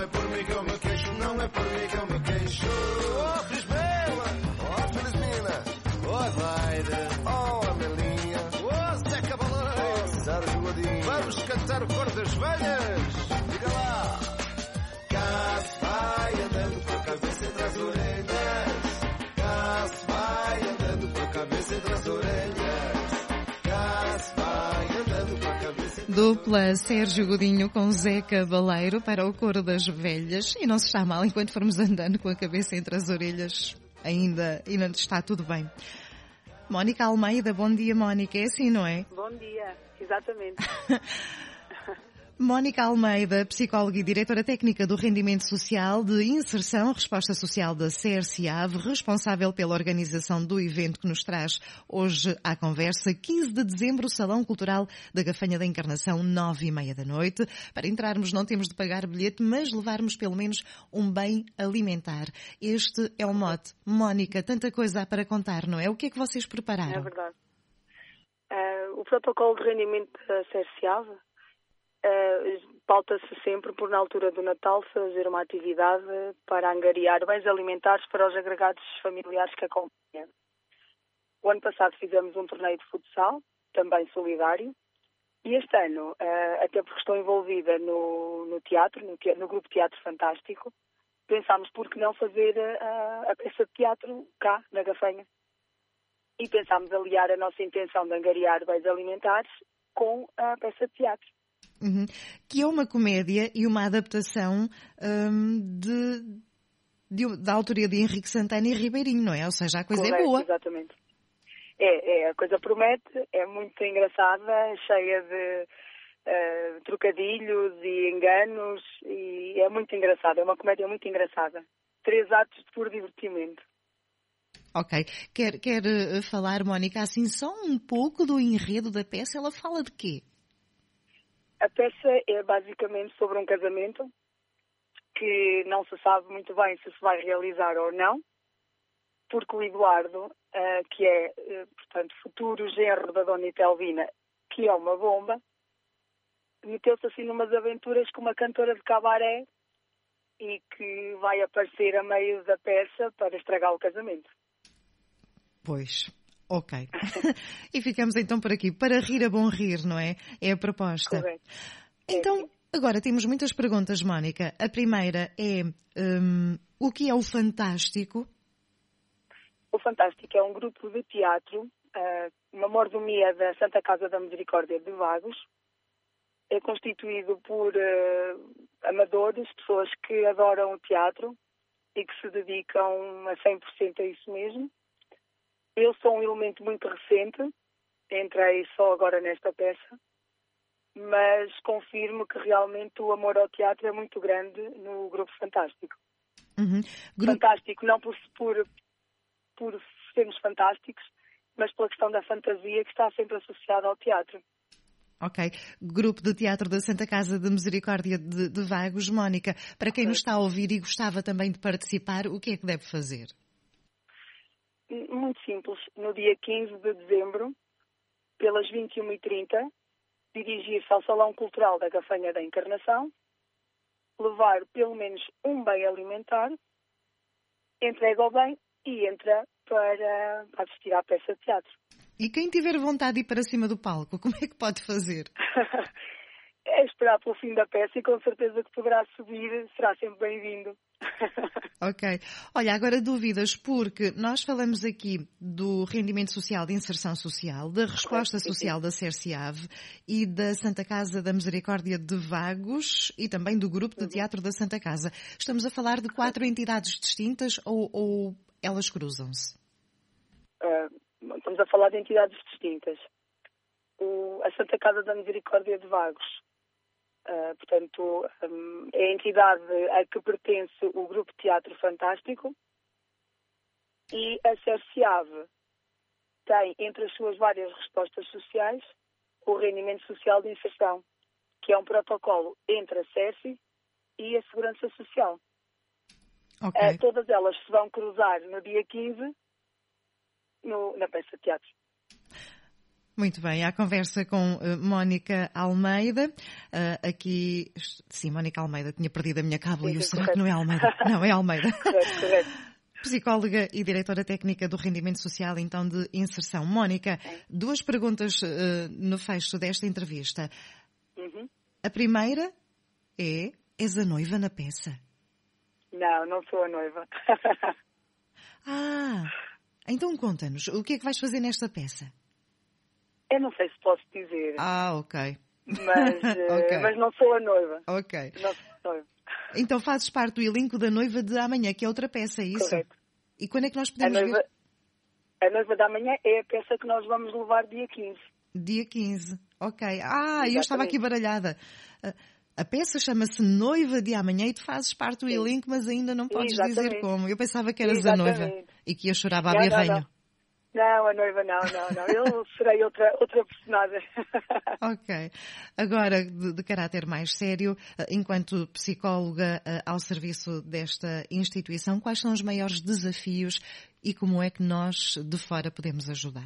é por mim que eu me queixo, não é por mim que eu me queixo. Oh, Felizmina, oh, Felizmina, oh, Zaire, oh, Amelinha, oh, Zé Cabaleiro, oh, Sérgio Godinho. Vamos cantar o coro das velhas. Diga lá. Cá se vai andando com a cabeça entre as orelhas. Cá se vai andando com a cabeça entre as orelhas. Cá se vai andando com a cabeça. Dupla Sérgio Godinho com Zé Cabaleiro para o coro das velhas. E não se está mal enquanto formos andando com a cabeça entre as orelhas. Ainda está tudo bem. Mónica Almeida, bom dia, Mónica. É assim, não é? Bom dia, exatamente. Mónica Almeida, psicóloga e diretora técnica do Rendimento Social de Inserção, Resposta Social da CRCAV, responsável pela organização do evento que nos traz hoje à conversa, 15 de dezembro, Salão Cultural da Gafanha da Encarnação, 9h30 da noite. Para entrarmos não temos de pagar bilhete, mas levarmos pelo menos um bem alimentar. Este é o mote. Mónica, tanta coisa há para contar, não é? O que é que vocês prepararam? É verdade. O protocolo de rendimento da CRCAV pauta-se sempre por, na altura do Natal, fazer uma atividade para angariar bens alimentares para os agregados familiares que acompanham. O ano passado fizemos um torneio de futsal, também solidário, e este ano, até porque estou envolvida no teatro, no grupo Teatro Fantástico, pensámos por que não fazer a peça de teatro cá, na Gafanha. E pensámos aliar a nossa intenção de angariar bens alimentares com a peça de teatro. Uhum. Que é uma comédia e uma adaptação da autoria de Henrique Santana e Ribeirinho, não é? Ou seja, a coisa Correto, é boa. Exatamente. A coisa promete, é muito engraçada, cheia de trocadilhos e enganos, e é muito engraçada, é uma comédia muito engraçada. 3 atos de puro divertimento. Ok. Quer falar, Mónica, assim só um pouco do enredo da peça? Ela fala de quê? A peça é basicamente sobre um casamento que não se sabe muito bem se vai realizar ou não, porque o Eduardo, que é, portanto, futuro genro da Dona Itelvina, que é uma bomba, meteu-se assim numas aventuras com uma cantora de cabaré e que vai aparecer a meio da peça para estragar o casamento. Pois. Ok. E ficamos então por aqui. Para rir a bom rir, não é? É a proposta. Correto. Então, agora temos muitas perguntas, Mónica. A primeira é o que é o Fantástico? O Fantástico é um grupo de teatro, uma mordomia da Santa Casa da Misericórdia de Vagos. É constituído por amadores, pessoas que adoram o teatro e que se dedicam a 100% a isso mesmo. Eu sou um elemento muito recente, entrei só agora nesta peça, mas confirmo que realmente o amor ao teatro é muito grande no Grupo Fantástico. Uhum. Fantástico não por sermos fantásticos, mas pela questão da fantasia que está sempre associada ao teatro. Ok. Grupo de Teatro da Santa Casa de Misericórdia de Vagos. Mónica, para quem nos está a ouvir e gostava também de participar, o que é que deve fazer? Muito simples. No dia 15 de dezembro, pelas 21h30, dirigir-se ao Salão Cultural da Gafanha da Encarnação, levar pelo menos um bem alimentar, entrega o bem e entra para assistir à peça de teatro. E quem tiver vontade de ir para cima do palco, como é que pode fazer? É esperar pelo fim da peça e com certeza que poderá subir, será sempre bem-vindo. Ok. Olha, agora dúvidas, porque nós falamos aqui do rendimento social de inserção social, da resposta social da CRCAV e da Santa Casa da Misericórdia de Vagos e também do grupo de teatro da Santa Casa. Estamos a falar de 4 entidades distintas ou elas cruzam-se? Estamos a falar de entidades distintas. A Santa Casa da Misericórdia de Vagos, portanto, é a entidade a que pertence o Grupo Teatro Fantástico, e a CRCAV tem, entre as suas várias respostas sociais, o Rendimento Social de Inserção, que é um protocolo entre a CERSI e a Segurança Social. Okay. Todas elas se vão cruzar no dia 15 na peça de teatro. Muito bem, à conversa com Mónica Almeida. Aqui, sim, Mónica Almeida, tinha perdido a minha cábula e eu, será que não é Almeida? Não, é Almeida. Correto. Psicóloga e diretora técnica do Rendimento Social, então, de Inserção. Mónica, 2 perguntas no fecho desta entrevista. Uhum. A primeira é: és a noiva na peça? Não sou a noiva. Então conta-nos, o que é que vais fazer nesta peça? Eu não sei se posso dizer. Ok. Mas não sou a noiva. Ok. Não sou a noiva. Então fazes parte do elenco da Noiva de Amanhã, que é outra peça, é isso? Correto. E quando é que nós podemos ver? A Noiva de Amanhã é a peça que nós vamos levar dia 15. Dia 15, ok. Exatamente. Eu estava aqui baralhada. A peça chama-se Noiva de Amanhã e tu fazes parte do elenco, mas ainda não podes dizer como. Eu pensava que eras a noiva e que ia chorar a berranho. Não, a noiva não. Eu serei outra personagem. Ok. Agora, de caráter mais sério, enquanto psicóloga ao serviço desta instituição, quais são os maiores desafios e como é que nós, de fora, podemos ajudar?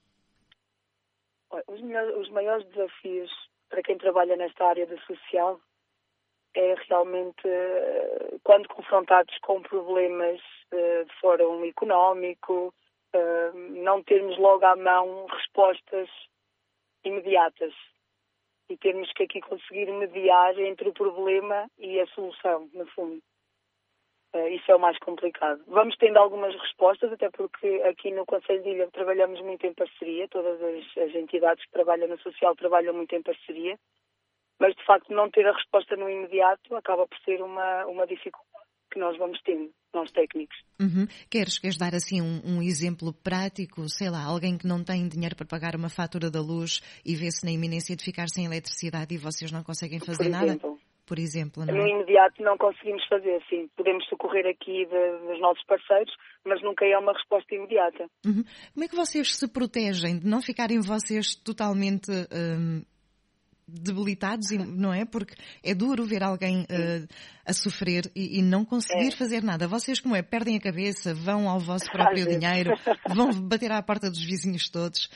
Os maiores desafios para quem trabalha nesta área do social é realmente quando confrontados com problemas de fórum económico, não termos logo à mão respostas imediatas e termos que aqui conseguir mediar entre o problema e a solução, no fundo. Isso é o mais complicado. Vamos tendo algumas respostas, até porque aqui no Conselho de Ilha trabalhamos muito em parceria, todas as entidades que trabalham no social trabalham muito em parceria, mas de facto não ter a resposta no imediato acaba por ser uma dificuldade que nós vamos tendo, nós técnicos. Uhum. Queres dar assim um exemplo prático? Sei lá, alguém que não tem dinheiro para pagar uma fatura da luz e vê-se na iminência de ficar sem eletricidade e vocês não conseguem fazer nada? Por exemplo, não é? No imediato não conseguimos fazer, sim. Podemos socorrer aqui dos nossos parceiros, mas nunca é uma resposta imediata. Uhum. Como é que vocês se protegem de não ficarem vocês totalmente debilitados, não é? Porque é duro ver alguém a sofrer e não conseguir fazer nada. Vocês, como é? Perdem a cabeça, vão ao vosso próprio dinheiro, vão bater à porta dos vizinhos todos.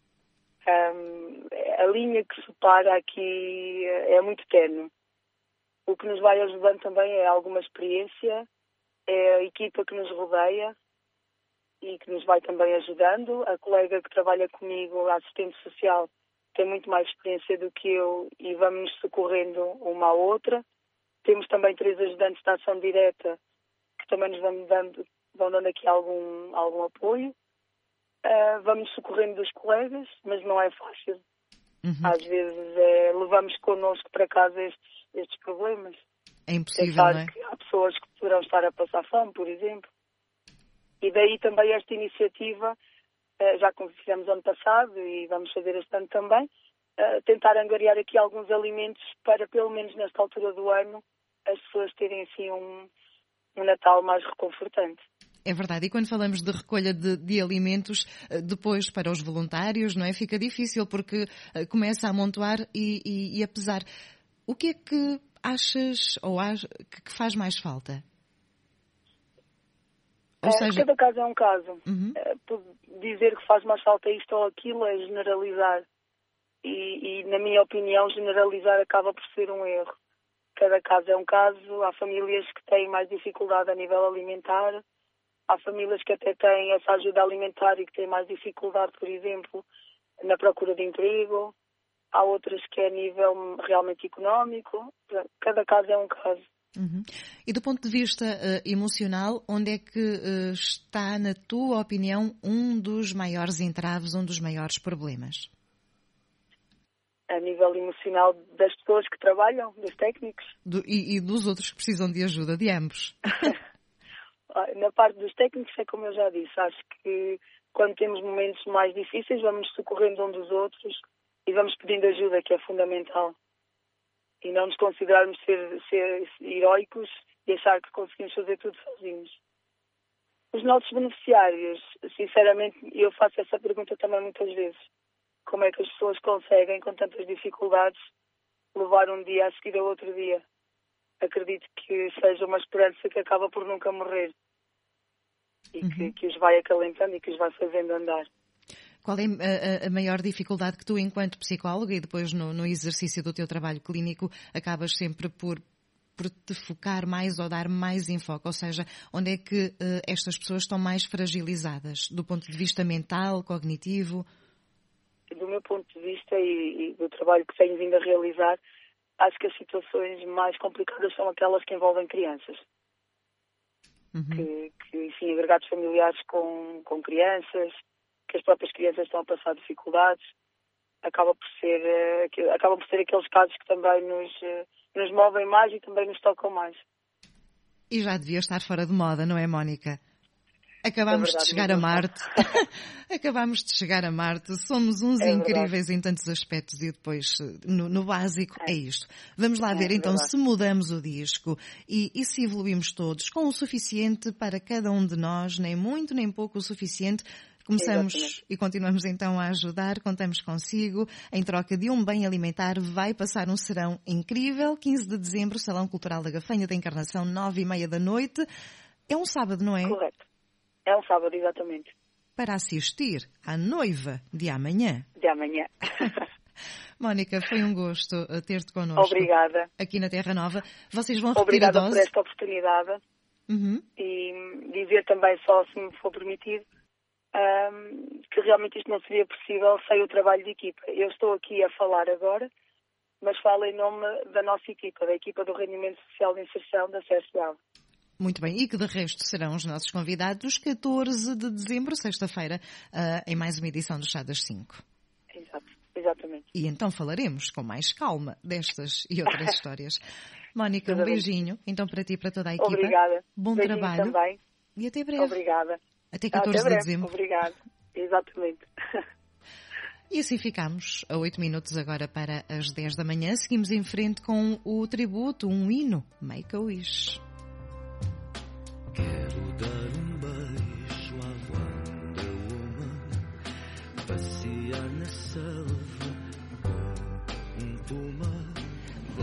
A linha que separa aqui é muito tenue. O que nos vai ajudando também é alguma experiência, é a equipa que nos rodeia e que nos vai também ajudando. A colega que trabalha comigo, a assistente social, tem muito mais experiência do que eu e vamos nos socorrendo uma à outra. Temos também 3 ajudantes de ação direta que também nos vão dando aqui algum apoio. Vamos socorrendo dos colegas, mas não é fácil. Uhum. Às vezes levamos connosco para casa estes problemas. É impossível, não é? Que há pessoas que poderão estar a passar fome, por exemplo. E daí também esta iniciativa, já como fizemos ano passado e vamos fazer este ano também, tentar angariar aqui alguns alimentos para, pelo menos nesta altura do ano, as pessoas terem assim um Natal mais reconfortante. É verdade, e quando falamos de recolha de alimentos, depois para os voluntários, não é? Fica difícil porque começa a amontoar e a pesar. O que é que achas que faz mais falta? Ou seja... Cada caso é um caso. Uhum. Dizer que faz mais falta isto ou aquilo é generalizar. E, na minha opinião, generalizar acaba por ser um erro. Cada caso é um caso. Há famílias que têm mais dificuldade a nível alimentar. Há famílias que até têm essa ajuda alimentar e que têm mais dificuldade, por exemplo, na procura de emprego. Há outras que é a nível realmente económico. Cada caso é um caso. Uhum. E do ponto de vista emocional, onde é que está, na tua opinião, um dos maiores entraves, um dos maiores problemas? A nível emocional das pessoas que trabalham, dos técnicos. E dos outros que precisam de ajuda, de ambos. Na parte dos técnicos é como eu já disse. Acho que quando temos momentos mais difíceis, vamos socorrendo um dos outros e vamos pedindo ajuda, que é fundamental. E não nos considerarmos ser heróicos e achar que conseguimos fazer tudo sozinhos. Os nossos beneficiários, sinceramente, eu faço essa pergunta também muitas vezes. Como é que as pessoas conseguem, com tantas dificuldades, levar um dia a seguir a outro dia? Acredito que seja uma esperança que acaba por nunca morrer. E que os vai acalentando e que os vai fazendo andar. Qual é a maior dificuldade que tu, enquanto psicóloga, e depois no exercício do teu trabalho clínico, acabas sempre por te focar mais ou dar mais enfoque? Ou seja, onde é que estas pessoas estão mais fragilizadas? Do ponto de vista mental, cognitivo? Do meu ponto de vista e do trabalho que tenho vindo a realizar, acho que as situações mais complicadas são aquelas que envolvem crianças. Que enfim, agregados familiares com crianças, que as próprias crianças estão a passar dificuldades, acabam por ser aqueles casos que também nos movem mais e também nos tocam mais. E já devia estar fora de moda, não é, Mónica? Acabámos de chegar a Marte. Acabámos de chegar a Marte. Somos uns incríveis em tantos aspectos e depois, no básico, é isto. Vamos lá ver, então, se mudamos o disco e se evoluímos todos com o suficiente para cada um de nós, nem muito nem pouco o suficiente. Começamos e continuamos então a ajudar, contamos consigo. Em troca de um bem alimentar, vai passar um serão incrível. 15 de dezembro, Salão Cultural da Gafanha da Encarnação, 9h30 da noite. É um sábado, não é? Correto. É um sábado, exatamente. Para assistir à noiva de amanhã. De amanhã. Mónica, foi um gosto ter-te connosco. Obrigada. Aqui na Terra Nova. Vocês vão repetir Obrigada a dose? por esta oportunidade. E dizer também, só se me for permitido, que realmente isto não seria possível sem o trabalho de equipa. Eu estou aqui a falar agora, mas falo em nome da nossa equipa, da equipa do Rendimento Social de Inserção da CSA. Muito bem, e que de resto serão os nossos convidados 14 de dezembro, sexta-feira, em mais uma edição do Chá das 5. Exatamente. E então falaremos com mais calma destas e outras histórias. Mónica, um beijinho, então para ti e para toda a equipa. Obrigada. Bom beijinho trabalho. Também. E até breve. Obrigada. Até 14 de dezembro. Obrigada. Exatamente. E assim ficamos, a 8 minutos agora para as 10 da manhã. Seguimos em frente com o tributo, um hino, Make a Wish. Quero dar um beijo à Wonder Woman, passear na sala